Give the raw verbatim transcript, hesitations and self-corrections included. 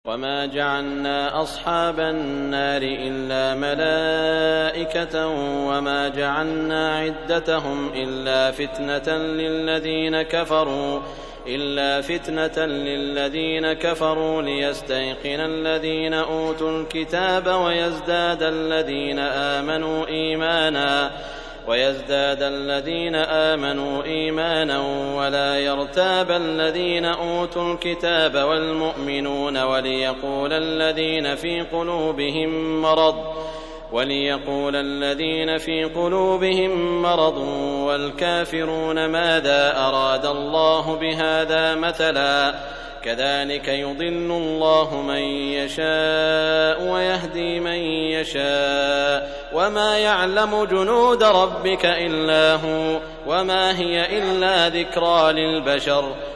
وما جعلنا أصحاب النار إلا ملائكة وما جعلنا عدتهم إلا فتنة للذين كفروا إلا فتنة للذين كفروا ليستيقن الذين أوتوا الكتاب ويزداد الذين آمنوا إيمانا ويزداد الذين آمنوا إيمانا ولا يرتاب الذين أوتوا الكتاب والمؤمنون وليقول الذين في قلوبهم مرض وليقول الذين في قلوبهم مرض والكافرون ماذا أراد الله بهذا مثلا كذلك يضل الله من يشاء ويهدي من يشاء وما يعلم جنود ربك إلا هو وما هي إلا ذكرى للبشر